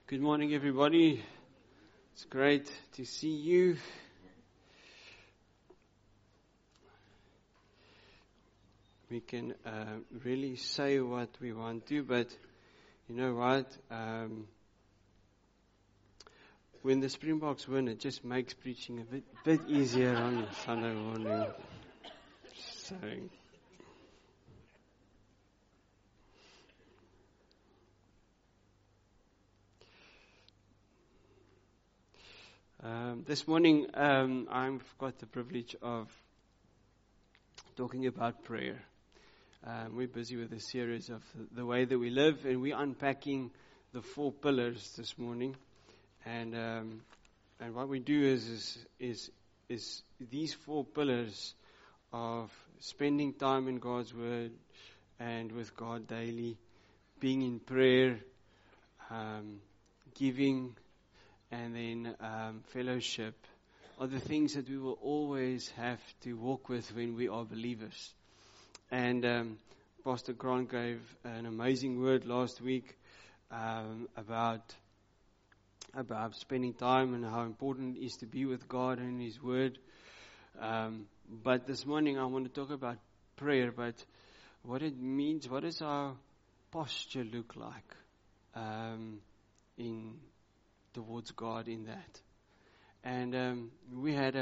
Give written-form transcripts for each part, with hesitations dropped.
Good morning, everybody. It's great to see you. We can really say what we want to, but you know what? When the Springboks win, it just makes preaching a bit easier on Sunday morning. So. This morning, I've got the privilege of talking about prayer. We're busy with a series of the way that we live, and we're unpacking the 4 pillars this morning. And what we do is these 4 pillars of spending time in God's Word and with God daily, being in prayer, giving, and then fellowship are the things that we will always have to walk with when we are believers. And Pastor Grant gave an amazing word last week about spending time and how important it is to be with God and His Word. But this morning I want to talk about prayer, but what it means, what does our posture look like towards God in that. And we had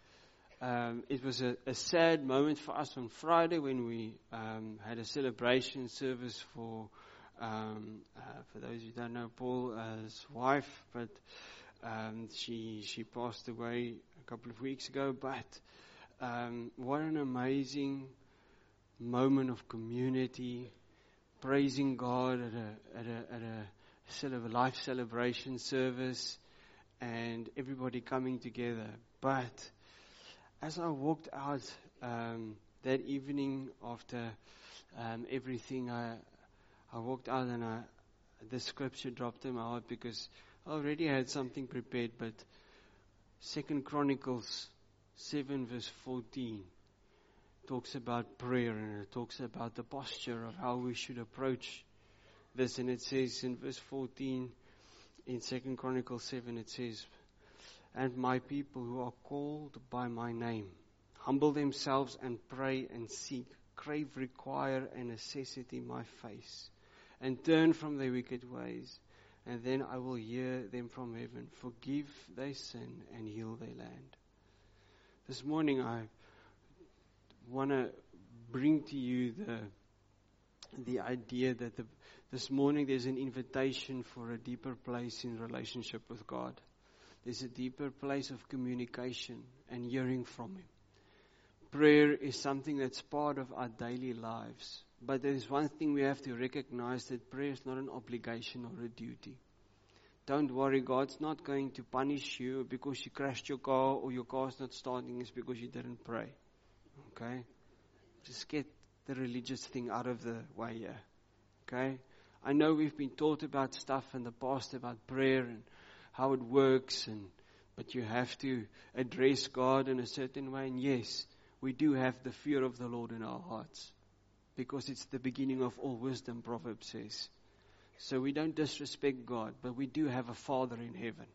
it was a sad moment for us on Friday when we had a celebration service for those who don't know Paul's wife, but she passed away a couple of weeks ago. But what an amazing moment of community, praising God at a life celebration service, and everybody coming together. But as I walked out that evening after everything, I walked out and the scripture dropped in my heart because I already had something prepared. But 2 Chronicles 7 verse 14 talks about prayer, and it talks about the posture of how we should approach this. And it says in verse 14 in 2 Chronicles 7, it says, "And my people who are called by my name humble themselves and pray and seek, crave, require, and necessity my face, and turn from their wicked ways, and then I will hear them from heaven, forgive their sin, and heal their land." This morning I want to bring to you the idea that this morning there's an invitation for a deeper place in relationship with God. There's a deeper place of communication and hearing from Him. Prayer is something that's part of our daily lives. But there's one thing we have to recognize, that prayer is not an obligation or a duty. Don't worry, God's not going to punish you because you crashed your car or your car's not starting. It's because you didn't pray. Okay? Just get the religious thing out of the way here. Okay? I know we've been taught about stuff in the past about prayer and how it works, but you have to address God in a certain way. And yes, we do have the fear of the Lord in our hearts, because it's the beginning of all wisdom, Proverbs says. So we don't disrespect God, but we do have a Father in heaven.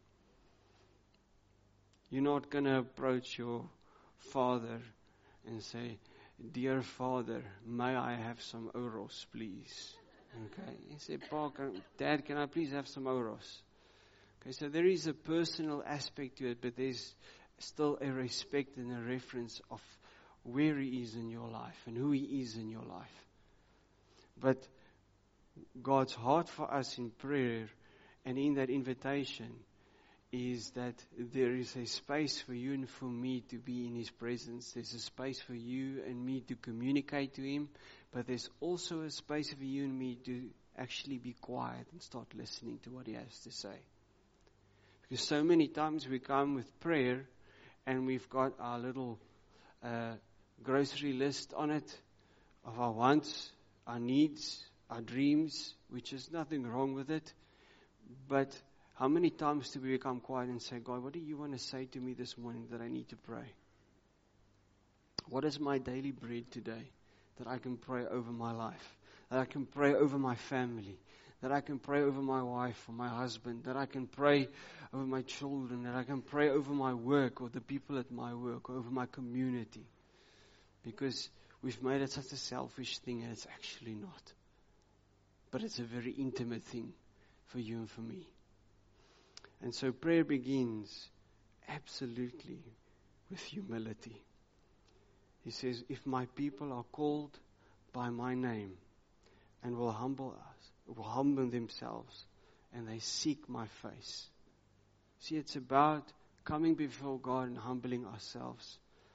You're not going to approach your Father and say, "Dear Father, may I have some oros, please?" Okay. He said, "Dad, can I please have some oros?" Okay, so there is a personal aspect to it, but there's still a respect and a reference of where He is in your life and who He is in your life. But God's heart for us in prayer and in that invitation is that there is a space for you and for me to be in His presence. There's a space for you and me to communicate to Him, but there's also a space for you and me to actually be quiet and start listening to what He has to say. Because so many times we come with prayer and we've got our little grocery list on it of our wants, our needs, our dreams, which is nothing wrong with it. But how many times do we become quiet and say, "God, what do you want to say to me this morning that I need to pray? What is my daily bread today that I can pray over my life, that I can pray over my family, that I can pray over my wife or my husband, that I can pray over my children, that I can pray over my work or the people at my work, or over my community. Because we've made it such a selfish thing, and it's actually not. But it's a very intimate thing for you and for me. And so prayer begins absolutely with humility. He says, if my people are called by my name and will humble themselves, and they seek my face. See, it's about coming before God and humbling ourselves.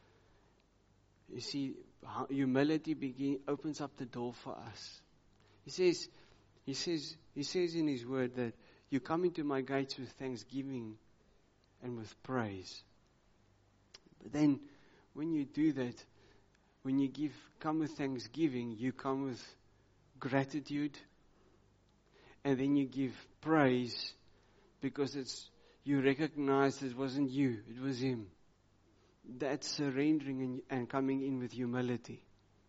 You see, humility opens up the door for us. He says in His word that you come into my gates with thanksgiving and with praise. But then, when you do that, when you come with thanksgiving, you come with gratitude, and then you give praise because you recognize it wasn't you, it was Him. That's surrendering and coming in with humility.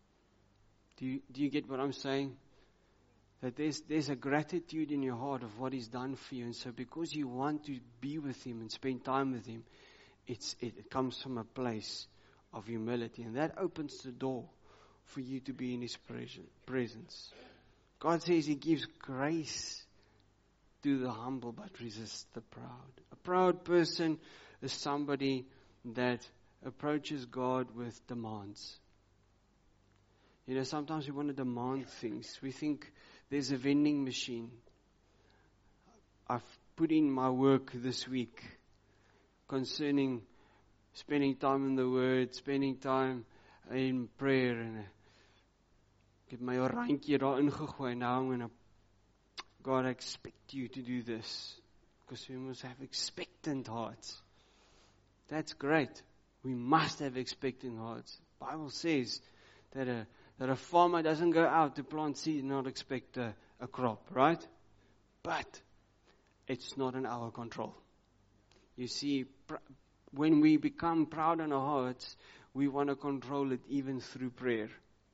Do you get what I'm saying? That there's a gratitude in your heart of what He's done for you, and so because you want to be with Him and spend time with Him, it comes from a place of humility, and that opens the door for you to be in His presence. God says He gives grace to the humble but resists the proud. A proud person is somebody that approaches God with demands. You know, sometimes we want to demand things. We think there's a vending machine. I've put in my work this week concerning spending time in the Word, spending time in prayer, and ek het my randjie daar ingegooi. Now I'm gonna, God, I expect you to do this, because we must have expectant hearts. That's great. We must have expectant hearts. The Bible says that a farmer doesn't go out to plant seed and not expect a crop, right? But it's not in our control. You see, when we become proud in our hearts, we want to control it even through prayer.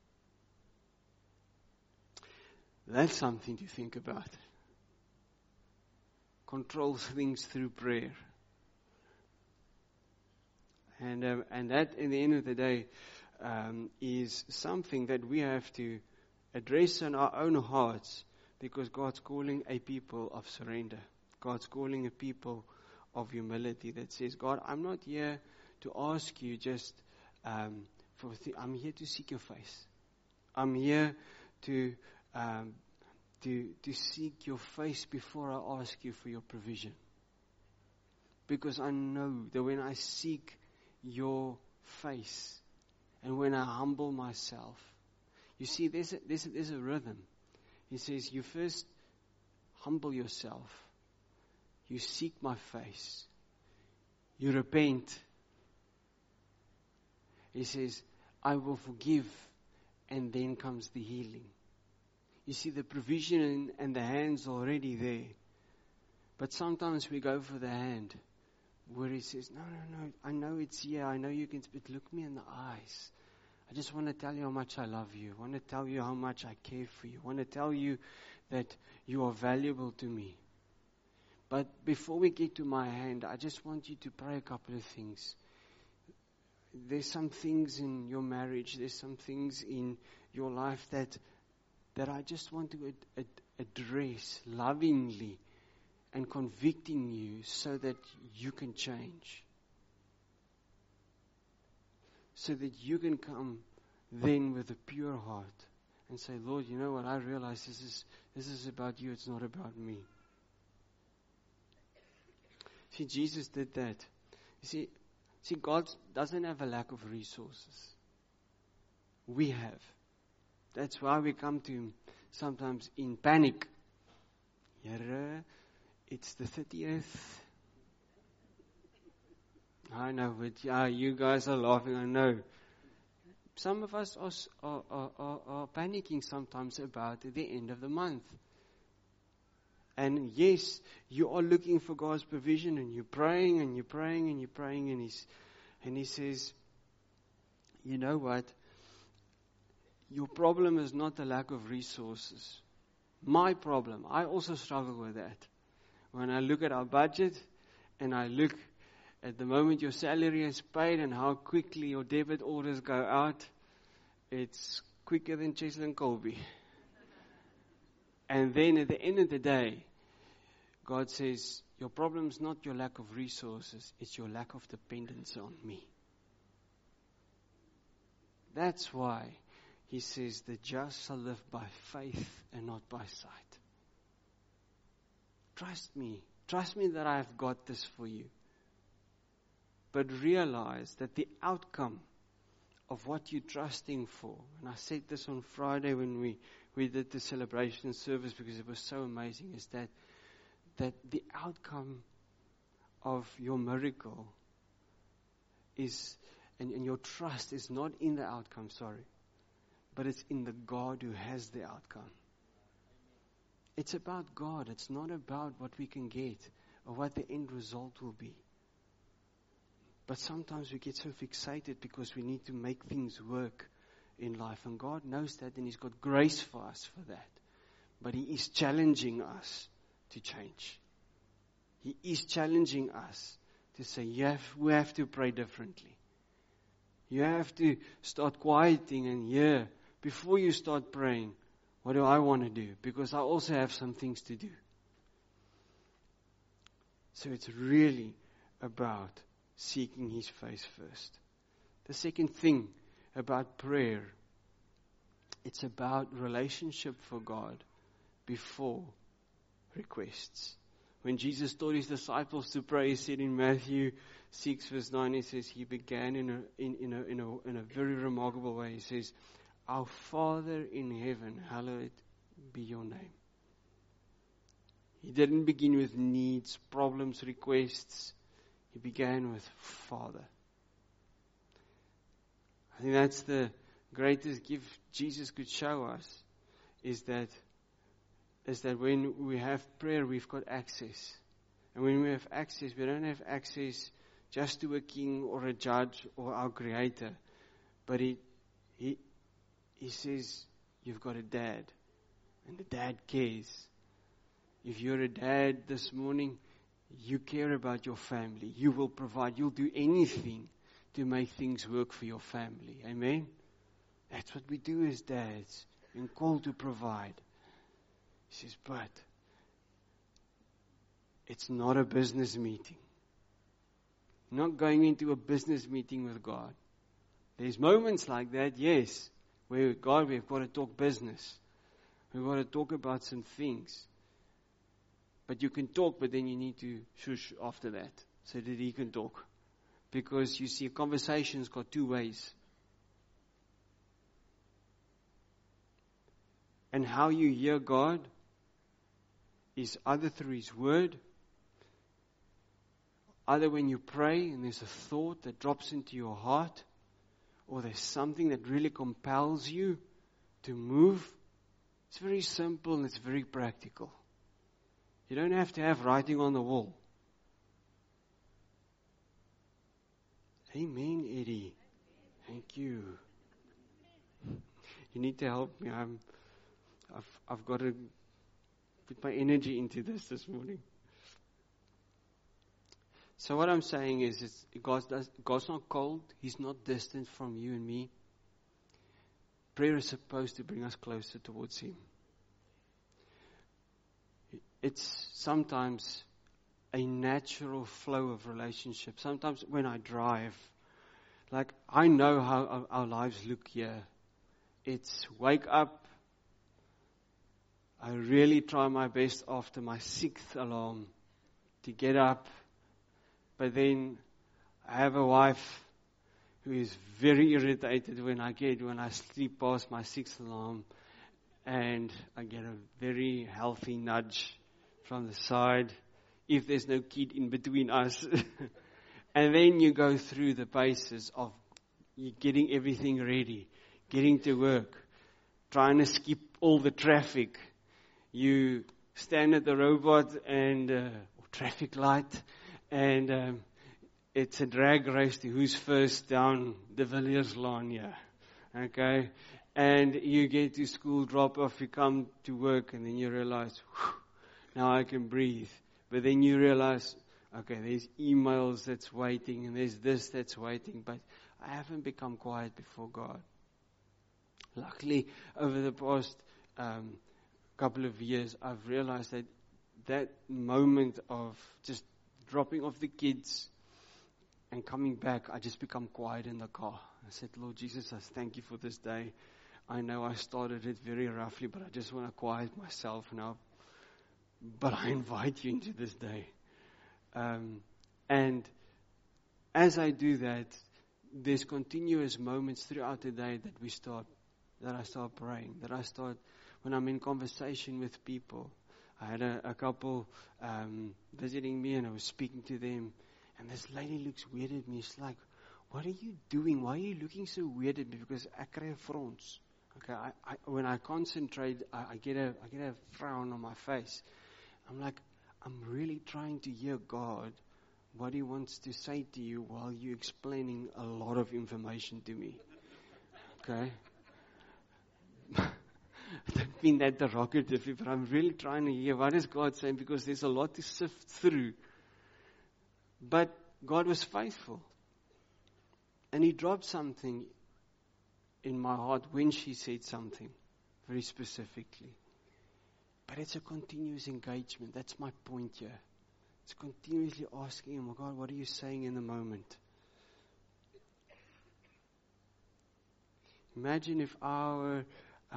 That's something to think about. Control things through prayer. And that, in the end of the day, is something that we have to address in our own hearts, because God's calling a people of surrender. God's calling a people of humility that says, God, I'm not here to ask you just I'm here to seek your face. I'm here to seek your face before I ask you for your provision. Because I know that when I seek your face and when I humble myself, you see, there's a rhythm. He says, you first humble yourself. You seek my face. You repent. He says, I will forgive. And then comes the healing. You see, the provision and the hand's already there. But sometimes we go for the hand, where He says, no, I know it's here. I know you can, but look me in the eyes. I just want to tell you how much I love you. I want to tell you how much I care for you. I want to tell you that you are valuable to me. But before we get to my hand, I just want you to pray a couple of things. There's some things in your marriage, there's some things in your life that I just want to address lovingly and convicting you so that you can change. So that you can come then with a pure heart and say, Lord, you know what, I realize this is about you, it's not about me. See, Jesus did that. You see, God doesn't have a lack of resources. We have. That's why we come to Him sometimes in panic. Here, it's the 30th. I know, but yeah, you guys are laughing, I know. Some of us are panicking sometimes about the end of the month. And yes, you are looking for God's provision, and you're praying and you're praying and you're praying, and He says, you know what? Your problem is not the lack of resources. my problem. I also struggle with that. When I look at our budget and I look at the moment your salary is paid and how quickly your debit orders go out, it's quicker than Cheslin and Colby. And then at the end of the day, God says, your problem is not your lack of resources, it's your lack of dependence on me. That's why He says, the just shall live by faith and not by sight. Trust me. Trust me that I have got this for you. But realize that the outcome of what you're trusting for, and I said this on Friday when we did the celebration service because it was so amazing, is that the outcome of your miracle is, and your trust is not in the outcome, but it's in the God who has the outcome. It's about God. It's not about what we can get or what the end result will be. But sometimes we get so fixated because we need to make things work in life. And God knows that, and He's got grace for us for that. But He is challenging us to change. He is challenging us to say, we have to pray differently. You have to start quieting and hear before you start praying, what do I want to do? Because I also have some things to do. So it's really about seeking His face first. The second thing about prayer, it's about relationship for God before requests. When Jesus taught His disciples to pray, He said in Matthew 6 verse 9, He says, He began in a very remarkable way. He says, our Father in heaven, hallowed be your name. He didn't begin with needs, problems, requests. He began with Father. I think that's the greatest gift Jesus could show us, is that when we have prayer, we've got access. And when we have access, we don't have access just to a king or a judge or our Creator. But He says, you've got a dad. And the dad cares. If you're a dad this morning, you care about your family. You will provide. You'll do anything to make things work for your family. Amen? That's what we do as dads. We're called to provide. He says, but it's not a business meeting. You're not going into a business meeting with God. There's moments like that, yes, where God, we've got to talk business. We've got to talk about some things. But you can talk, but then you need to shush after that so that He can talk. Because you see, a conversation's got two ways. And how you hear God is either through His Word, either when you pray and there's a thought that drops into your heart, or there's something that really compels you to move. It's very simple and it's very practical. You don't have to have writing on the wall. Amen, Eddie. Thank you. You need to help me. I've got to put my energy into this morning. So what I'm saying is, God's not cold. He's not distant from you and me. Prayer is supposed to bring us closer towards Him. It's sometimes a natural flow of relationship. Sometimes when I drive, like I know how our lives look here. It's wake up. I really try my best after my 6th alarm to get up. But then I have a wife who is very irritated when I sleep past my 6th alarm, and I get a very healthy nudge from the side if there's no kid in between us. And then you go through the paces of you getting everything ready, getting to work, trying to skip all the traffic. You stand at the robot and traffic light, and it's a drag race to who's first down the Villiers lawn here. Okay? And you get to school, drop off, you come to work, and then you realize, now I can breathe. But then you realize, okay, there's emails that's waiting, and there's this that's waiting, but I haven't become quiet before God. Luckily, over the past couple of years, I've realized that that moment of just dropping off the kids and coming back, I just become quiet in the car. I said, Lord Jesus, I thank you for this day. I know I started it very roughly, but I just want to quiet myself now. But I invite you into this day. And as I do that, there's continuous moments throughout the day that I start praying, when I'm in conversation with people. I had a couple visiting me, and I was speaking to them, and this lady looks weird at me. She's like, what are you doing? Why are you looking so weird at me? Because I kry 'n frons. Okay, when I concentrate, I get a frown on my face. I'm like, I'm really trying to hear God, what He wants to say to you while you're explaining a lot of information to me. Okay? I don't mean that derogatively, but I'm really trying to hear what is God saying, because there's a lot to sift through. But God was faithful. And He dropped something in my heart when she said something very specifically. But it's a continuous engagement. That's my point here. It's continuously asking Him, oh God, what are you saying in the moment? Imagine if our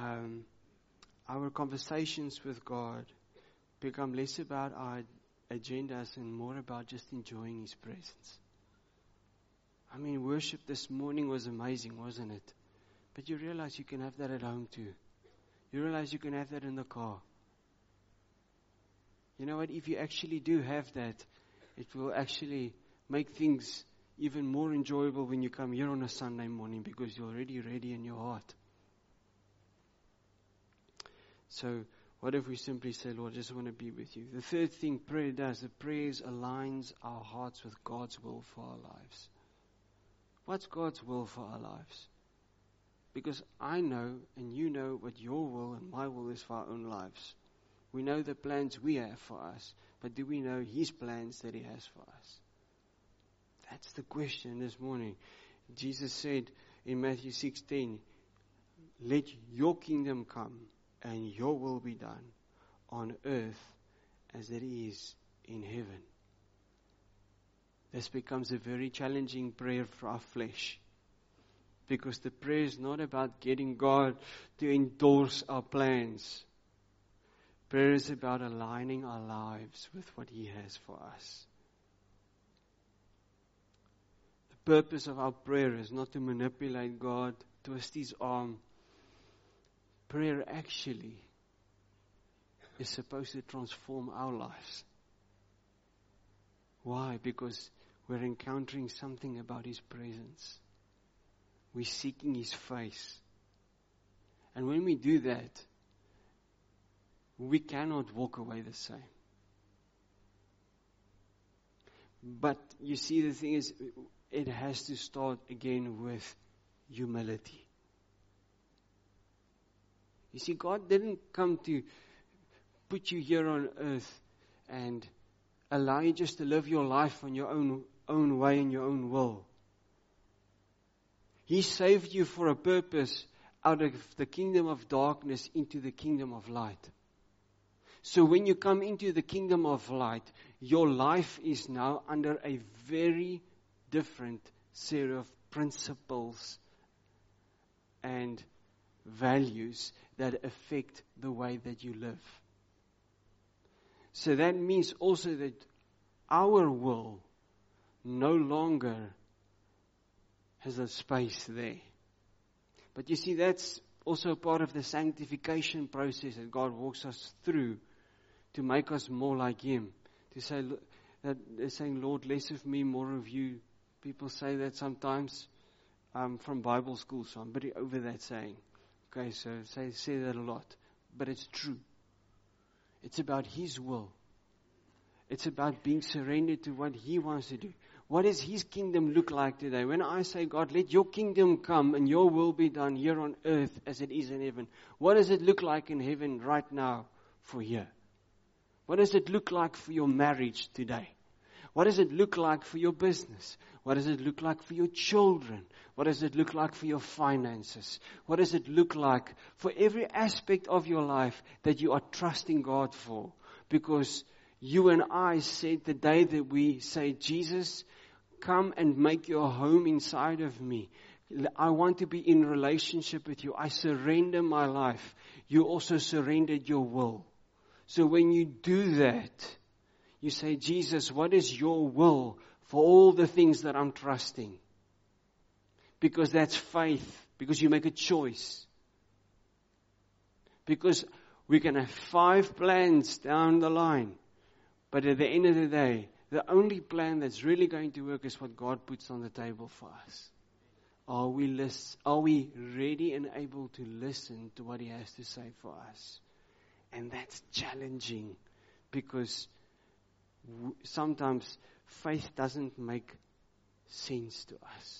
conversations with God become less about our agendas and more about just enjoying His presence. I mean, worship this morning was amazing, wasn't it? But you realize you can have that at home too. You realize you can have that in the car. You know what? If you actually do have that, it will actually make things even more enjoyable when you come here on a Sunday morning, because you're already ready in your heart. So, what if we simply say, Lord, I just want to be with you? The third thing prayer does, the prayers aligns our hearts with God's will for our lives. What's God's will for our lives? Because I know and you know what your will and my will is for our own lives. We know the plans we have for us, but do we know His plans that He has for us? That's the question this morning. Jesus said in Matthew 16, let your kingdom come and your will be done on earth as it is in heaven. This becomes a very challenging prayer for our flesh, because the prayer is not about getting God to endorse our plans. Prayer is about aligning our lives with what He has for us. The purpose of our prayer is not to manipulate God, twist His arm. Prayer actually is supposed to transform our lives. Why? Because we're encountering something about His presence. We're seeking His face. And when we do that, we cannot walk away the same. But you see, the thing is, it has to start again with humility. You see, God didn't come to put you here on earth and allow you just to live your life on your own way and your own will. He saved you for a purpose, out of the kingdom of darkness into the kingdom of light. So when you come into the kingdom of light, your life is now under a very different set of principles and values that affect the way that you live. So that means also that our will no longer has a space there. But you see, that's also part of the sanctification process that God walks us through to make us more like Him. To say that they're saying, Lord, less of me, more of you. People say that sometimes from Bible school, so I'm pretty over that saying. Okay, so say that a lot. But it's true. It's about His will. It's about being surrendered to what He wants to do. What does His kingdom look like today? When I say, God, let your kingdom come and your will be done here on earth as it is in heaven. What does it look like in heaven right now for here? What does it look like for your marriage today? What does it look like for your business? What does it look like for your children? What does it look like for your finances? What does it look like for every aspect of your life that you are trusting God for? Because you and I said the day that we say, Jesus, come and make your home inside of me. I want to be in relationship with you. I surrender my life. You also surrendered your will. So when you do that, you say, Jesus, what is your will for all the things that I'm trusting? Because that's faith. Because you make a choice. Because we can have 5 plans down the line. But at the end of the day, the only plan that's really going to work is what God puts on the table for us. Are we ready and able to listen to what He has to say for us? And that's challenging because sometimes faith doesn't make sense to us.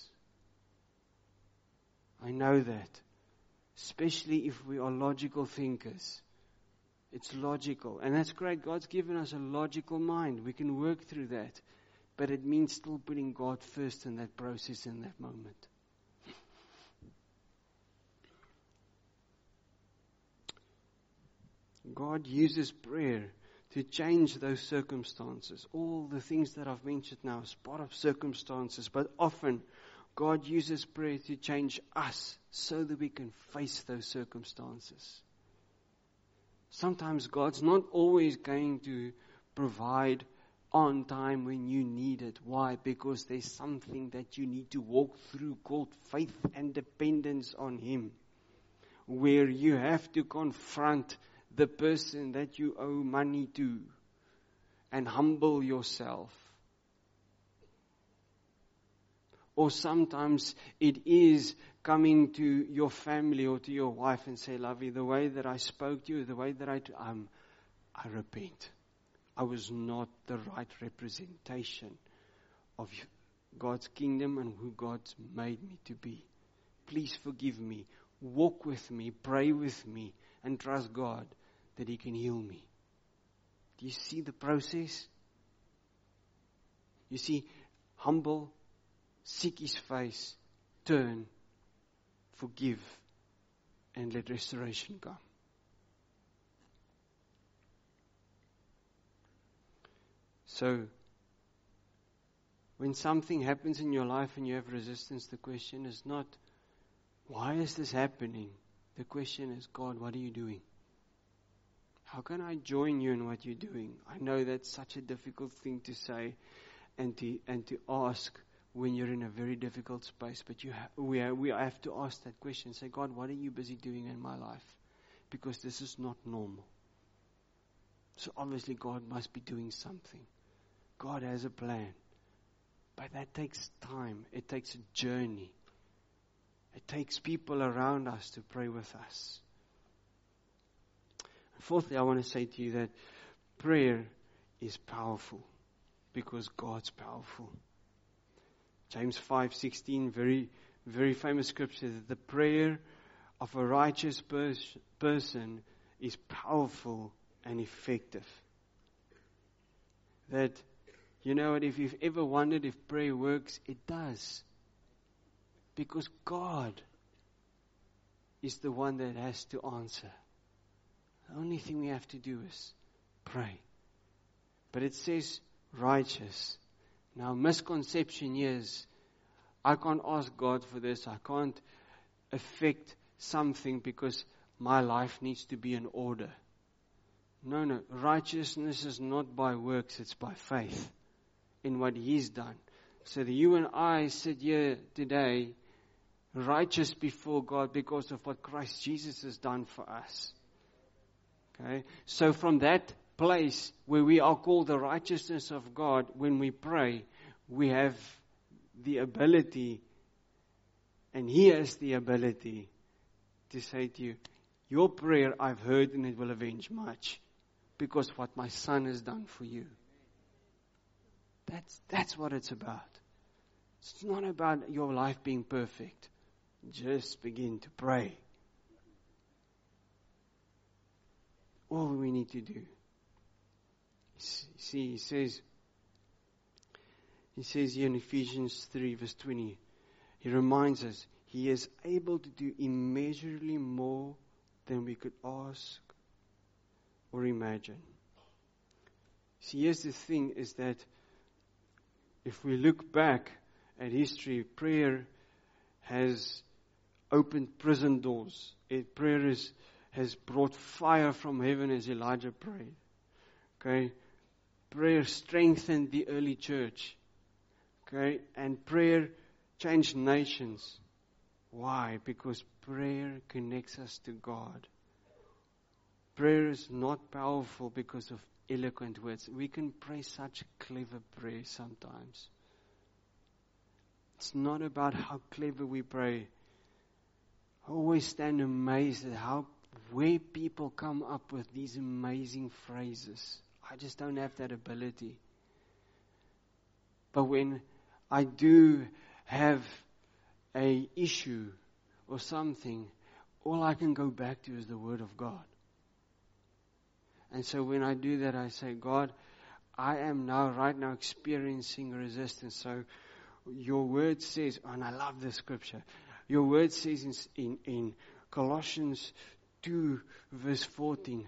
I know that. Especially if we are logical thinkers. It's logical. And that's great. God's given us a logical mind. We can work through that. But it means still putting God first in that process, in that moment. God uses prayer to change those circumstances. All the things that I've mentioned now is part of circumstances. But often, God uses prayer to change us so that we can face those circumstances. Sometimes God's not always going to provide on time when you need it. Why? Because there's something that you need to walk through called faith and dependence on Him. Where you have to confront the person that you owe money to and humble yourself. Or sometimes it is coming to your family or to your wife and say, Lovey, the way that I spoke to you, the way that I repent. I was not the right representation of God's kingdom and who God's made me to be. Please forgive me. Walk with me. Pray with me. And trust God that He can heal me. Do you see the process? You see, humble, seek His face, turn, forgive, and let restoration come. So, when something happens in your life and you have resistance, the question is not, why is this happening? The question is, God, what are you doing? How can I join you in what you're doing? I know that's such a difficult thing to say and to ask when you're in a very difficult space. But we have to ask that question. Say, God, what are you busy doing in my life? Because this is not normal. So obviously God must be doing something. God has a plan. But that takes time. It takes a journey. It takes people around us to pray with us. Fourthly, I want to say to you that prayer is powerful because God's powerful. James 5:16, very, very famous scripture, that the prayer of a righteous person is powerful and effective. That, you know what, if you've ever wondered if prayer works, it does. Because God is the one that has to answer. The only thing we have to do is pray. But it says righteous. Now, misconception is, I can't ask God for this. I can't affect something because my life needs to be in order. No. Righteousness is not by works, it's by faith in what He's done. So that you and I sit here today righteous before God because of what Christ Jesus has done for us. Okay? So from that place where we are called the righteousness of God, when we pray, we have the ability, and He has the ability to say to you, your prayer I've heard and it will avenge much because what my Son has done for you. That's what it's about. It's not about your life being perfect. Just begin to pray. All we need to do. See, he says here in Ephesians 3 verse 20, he reminds us, He is able to do immeasurably more than we could ask or imagine. See, here's the thing, is that if we look back at history, prayer has opened prison doors. Prayer has brought fire from heaven as Elijah prayed. Okay? Prayer strengthened the early church. Okay? And prayer changed nations. Why? Because prayer connects us to God. Prayer is not powerful because of eloquent words. We can pray such clever prayers sometimes. It's not about how clever we pray. I always stand amazed at where people come up with these amazing phrases. I just don't have that ability. But when I do have an issue or something, all I can go back to is the Word of God. And so when I do that, I say, God, I am right now experiencing resistance. So your word says, and I love this scripture, your word says in Colossians 2 verse 14,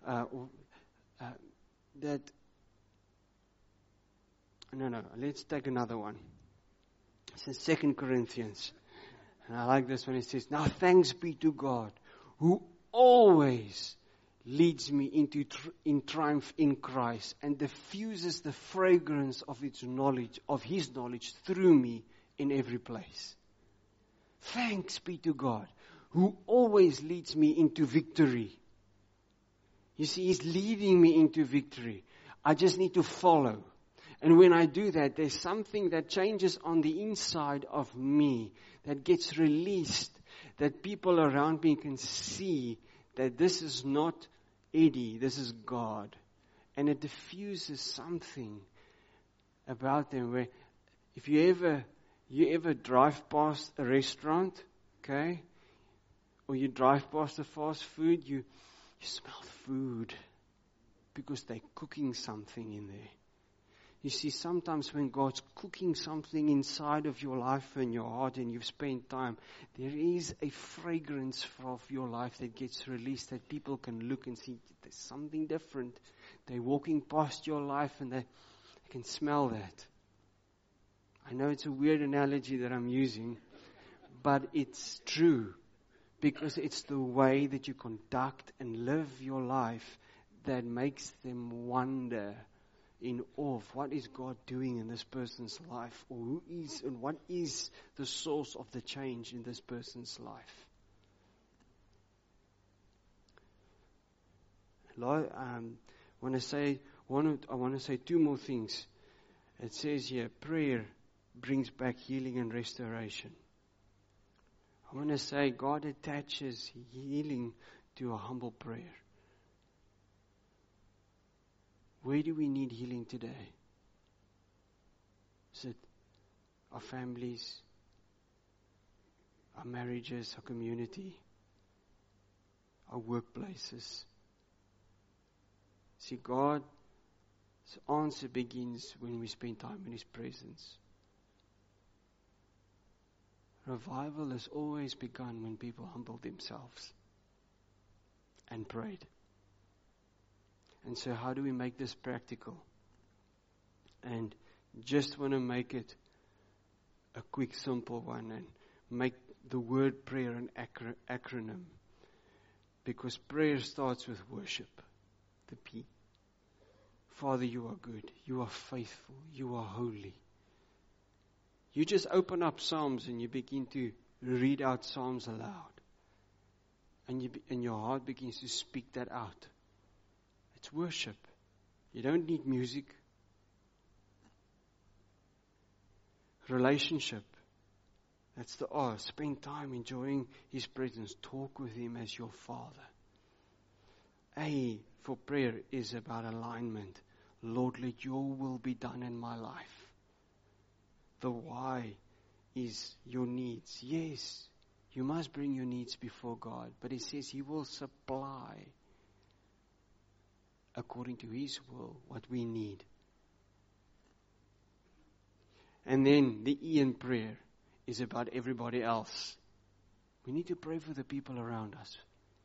let's take another one. It's in 2 Corinthians. And I like this one. It says, now thanks be to God, who always leads me in triumph in Christ and diffuses the fragrance of His knowledge through me in every place. Thanks be to God, who always leads me into victory. You see, He's leading me into victory. I just need to follow. And when I do that, there's something that changes on the inside of me that gets released, that people around me can see that this is not Eddie, this is God. And it diffuses something about them where if you ever drive past a restaurant, okay, or you drive past a fast food, you smell food because they're cooking something in there. You see, sometimes when God's cooking something inside of your life and your heart and you've spent time, there is a fragrance of your life that gets released that people can look and see there's something different. They're walking past your life and they can smell that. I know it's a weird analogy that I'm using, but it's true because it's the way that you conduct and live your life that makes them wonder in awe of what is God doing in this person's life, or who is and what is the source of the change in this person's life. Lord, I want to say two more things. It says here, prayer brings back healing and restoration. I want to say God attaches healing to a humble prayer. Where do we need healing today? Is it our families, our marriages, our community, our workplaces? See, God's answer begins when we spend time in His presence. Revival has always begun when people humbled themselves and prayed. And so how do we make this practical? And just want to make it a quick, simple one and make the word prayer an acronym. Because prayer starts with worship, the P. Father, you are good. You are faithful. You are holy. You just open up Psalms and you begin to read out Psalms aloud. And your heart begins to speak that out. It's worship. You don't need music. Relationship. That's the R. Spend time enjoying His presence. Talk with Him as your Father. A for prayer is about alignment. Lord, let your will be done in my life. The why is your needs. Yes, you must bring your needs before God, but He says He will supply according to His will what we need. And then the E in prayer is about everybody else. We need to pray for the people around us.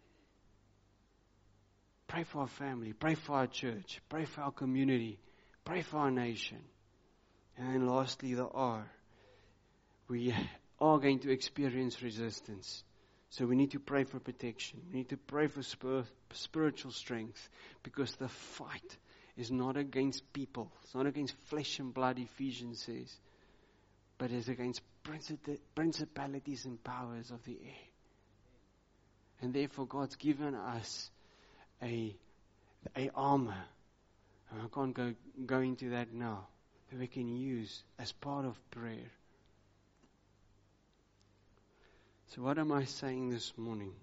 Pray for our family, pray for our church, pray for our community, pray for our nation. And then lastly, the R. We are going to experience resistance. So we need to pray for protection. We need to pray for spiritual strength, because the fight is not against people. It's not against flesh and blood, Ephesians says, but it's against principalities and powers of the air. And therefore God's given us a armor. And I can't go into that now, that we can use as part of prayer. So what am I saying this morning?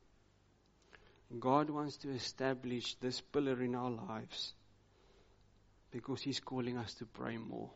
God wants to establish this pillar in our lives because He's calling us to pray more.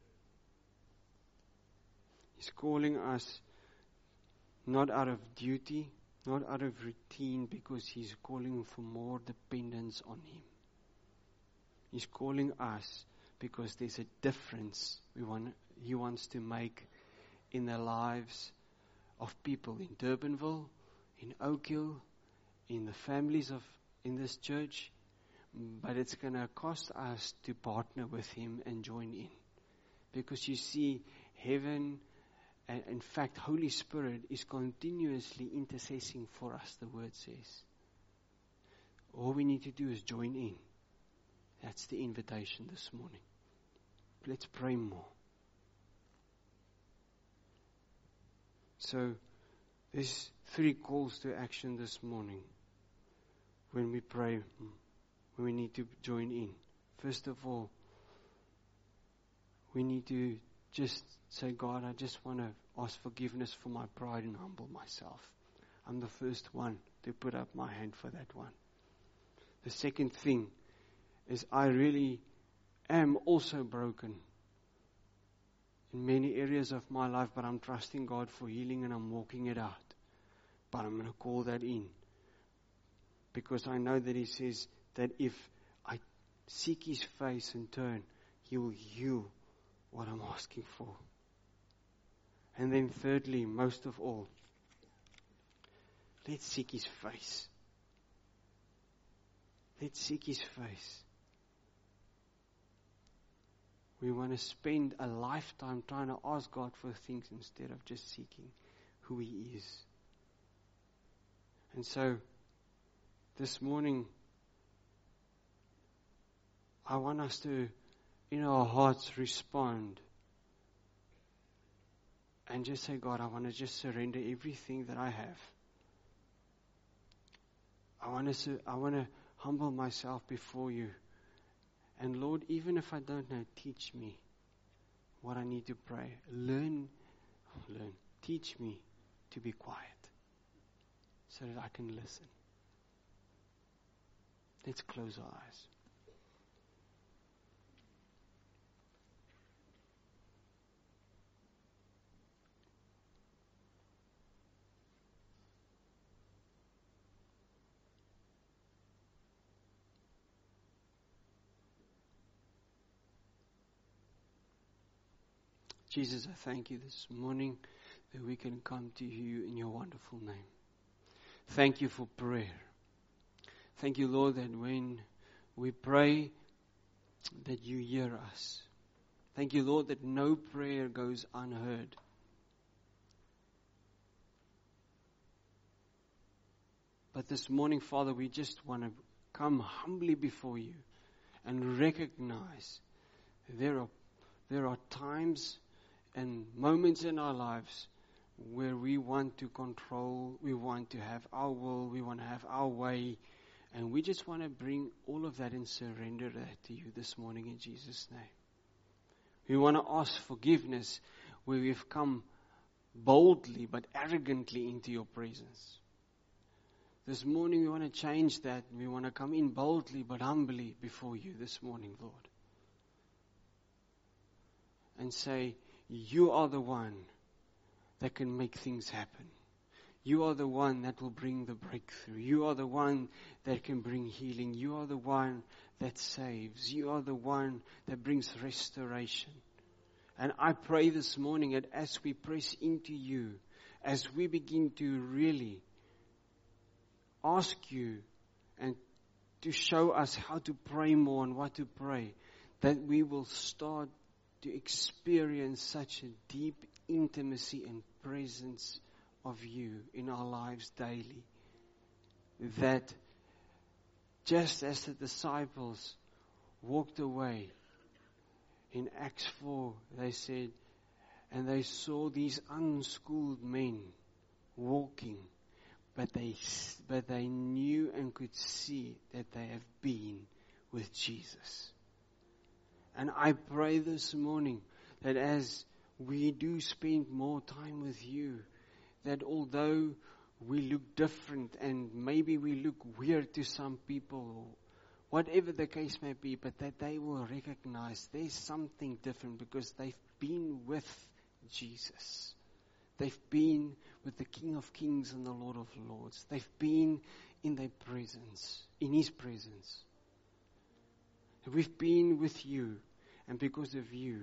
He's calling us not out of duty, not out of routine, because He's calling for more dependence on Him. He's calling us because there's a difference He wants to make in the lives of people in Durbanville, in Oak Hill, in the families in this church. But it's going to cost us to partner with Him and join in. Because you see, heaven, and in fact, Holy Spirit is continuously intercessing for us, the Word says. All we need to do is join in. That's the invitation this morning. Let's pray more. So, there's 3 calls to action this morning when we pray, when we need to join in. First of all, we need to just say, God, I just want to ask forgiveness for my pride and humble myself. I'm the first one to put up my hand for that one. The second thing is I really am also broken in many areas of my life, but I'm trusting God for healing and I'm walking it out. But I'm going to call that in, because I know that He says that if I seek His face and turn, He will heal what I'm asking for. And then thirdly, most of all, let's seek His face. Let's seek His face. We want to spend a lifetime trying to ask God for things instead of just seeking who He is. And so, this morning, I want us to, in our hearts, respond. And just say, God, I want to just surrender everything that I have. I want to humble myself before You. And Lord, even if I don't know, teach me what I need to pray. Teach me to be quiet so that I can listen. Let's close our eyes. Jesus, I thank You this morning that we can come to You in Your wonderful name. Thank You for prayer. Thank You, Lord, that when we pray, that You hear us. Thank You, Lord, that no prayer goes unheard. But this morning, Father, we just want to come humbly before You and recognize there are times and moments in our lives where we want to control, we want to have our will, we want to have our way, and we just want to bring all of that and surrender that to You this morning in Jesus' name. We want to ask forgiveness where we've come boldly but arrogantly into Your presence. This morning we want to change that. We want to come in boldly but humbly before you this morning, Lord. And say, you are the one that can make things happen. You are the one that will bring the breakthrough. You are the one that can bring healing. You are the one that saves. You are the one that brings restoration. And I pray this morning that as we press into you, as we begin to really ask you and to show us how to pray more and what to pray, that we will start to experience such a deep intimacy and presence of you in our lives daily. That just as the disciples walked away in Acts 4, they said, and they saw these unschooled men walking, but they knew and could see that they have been with Jesus. And I pray this morning that as we do spend more time with you, that although we look different and maybe we look weird to some people, or whatever the case may be, but that they will recognize there's something different because they've been with Jesus. They've been with the King of Kings and the Lord of Lords. They've been in their presence, in His presence. We've been with you, and because of you,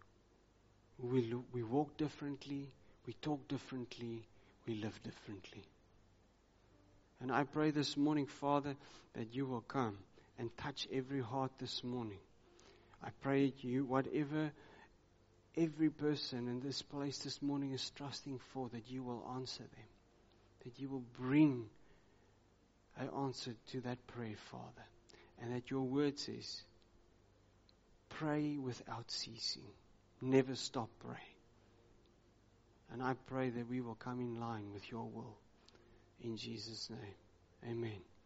we walk differently, we talk differently, we live differently. And I pray this morning, Father, that you will come and touch every heart this morning. I pray that you, whatever every person in this place this morning is trusting for, that you will answer them. That you will bring an answer to that prayer, Father. And that your word says, pray without ceasing. Never stop praying. And I pray that we will come in line with your will. In Jesus' name, amen.